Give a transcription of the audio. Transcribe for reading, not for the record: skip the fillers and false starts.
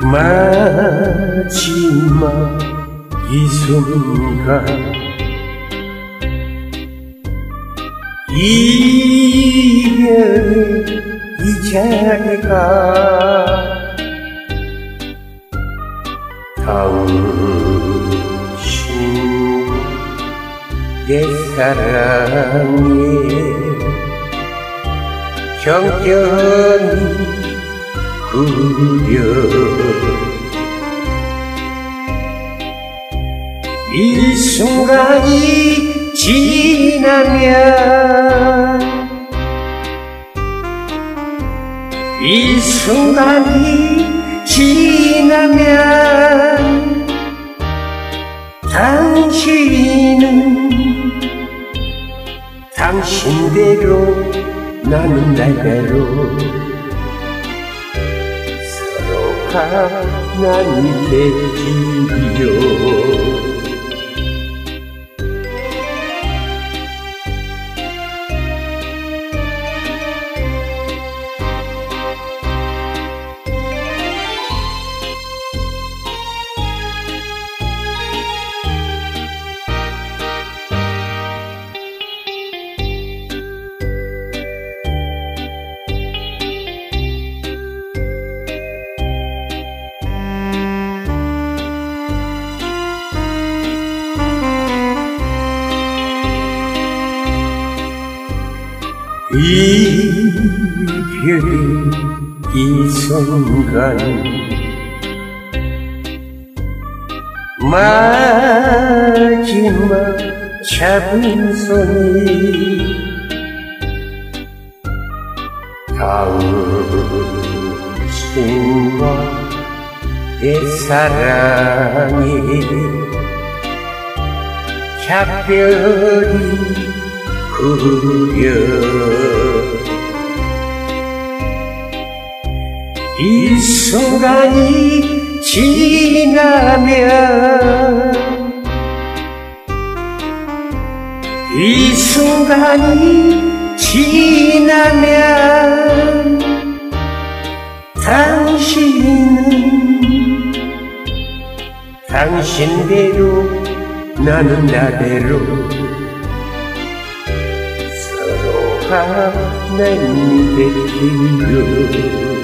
마지막 이 순간 이별의 이 자리가 당신 옛사랑에 경견이 그려 이 순간이 지나면 이 순간이 지나면 당신은 당신대로 나는 나대로 서로가 나는 되지요. 이별의 이 순간 마지막 잡은 손이 당신과 내 사랑에 작별이 그려 이 순간이 지나면 이 순간이 지나면 당신은 당신대로 나는 나대로 서로가 난 되기로